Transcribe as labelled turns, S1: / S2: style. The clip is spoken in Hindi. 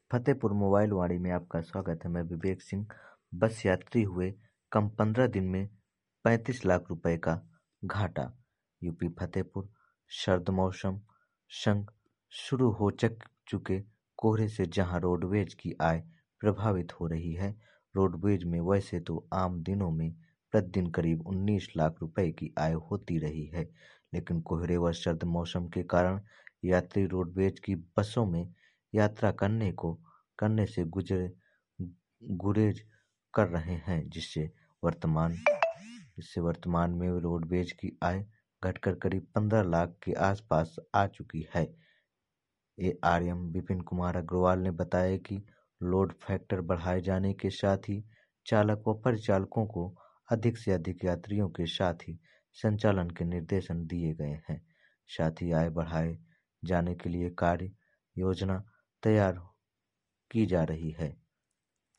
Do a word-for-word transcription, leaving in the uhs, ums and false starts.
S1: फतेहपुर मोबाइल वाणी में आपका स्वागत है। मैं विवेक सिंह। बस यात्री हुए कम पंद्रह दिन में पैंतीस लाख रुपए का घाटा। यूपी फतेहपुर सर्द मौसम संग शुरू हो चक चुके कोहरे से जहां रोडवेज की आय प्रभावित हो रही है। रोडवेज में वैसे तो आम दिनों में प्रतिदिन करीब उन्नीस लाख रुपए की आय होती रही है, लेकिन कोहरे व सर्द मौसम के कारण यात्री रोडवेज की बसों में यात्रा करने को करने से गुजरे गुरेज कर रहे हैं, जिससे वर्तमान जिससे वर्तमान में रोडवेज की आय घटकर करीब पंद्रह लाख के आसपास आ चुकी है। एआरएम विपिन कुमार अग्रवाल ने बताया कि लोड फैक्टर बढ़ाए जाने के साथ ही चालक व परिचालकों को अधिक से अधिक यात्रियों के साथ ही संचालन के निर्देशन दिए गए हैं। साथ ही आय बढ़ाए जाने के लिए कार्य योजना तैयार की जा रही है।